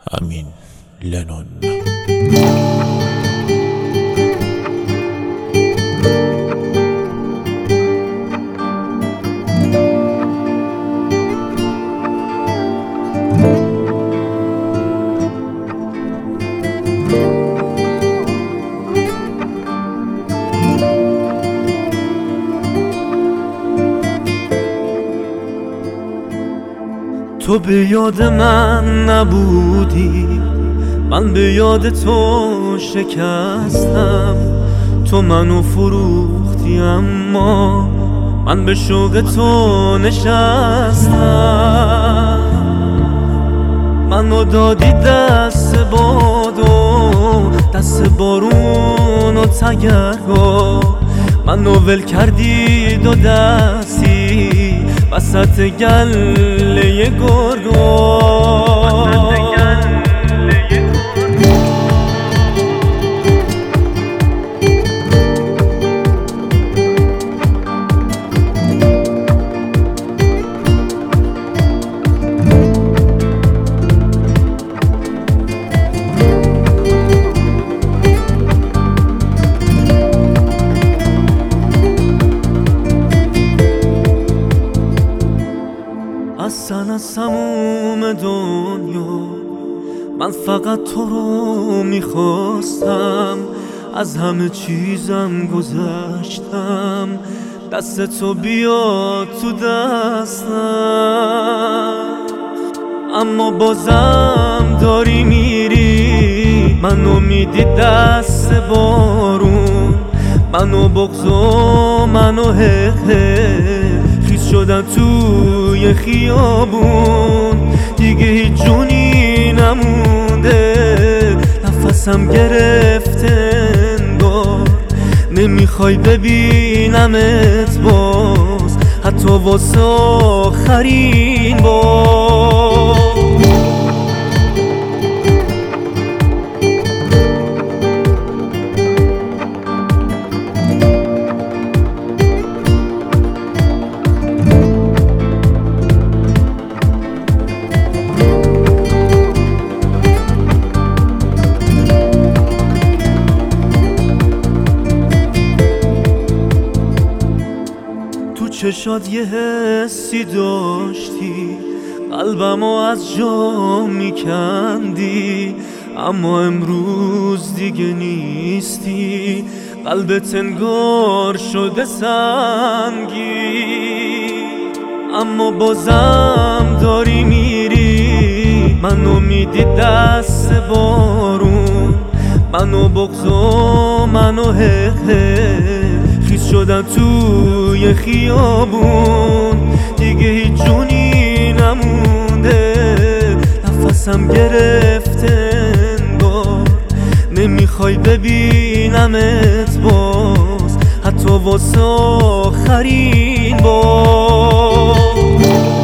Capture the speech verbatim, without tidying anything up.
همین لنون. تو به یاد من نبودی، من به یاد تو شکستم. تو منو فروختی اما من به شوق تو نشستم. منو دادی دست بادو، دست بارون و تگرگا. منو ول کردی دو دستی وسط گله گرگا. اصلا از تموم دنیا من فقط تو رو میخواستم. از همه چیزم گذشتم، دست تو بیاد تو دستم. اما بازم داری میری، منو میدی دست بارون. منو بغض و منو حقه خیز شدن توی خیابون. دیگه هیچ جونی نمونده، نفسم گرفته انگار. نمیخوای ببینمت باز، حتی واسه آخرین بار. چشات یه حسی داشتی، قلبمو از جا میکندی. اما امروز دیگه نیستی، قلبت انگار شده سنگی. اما بازم داری میری، منو میدی دست بارون. منو بغض و منو حقه خیز شدن توی خیابون. دیگه هیچ جونی نمونده، نفسم گرفته انگار. نمیخوای ببینمت باز، حتی واسه آخرین بار.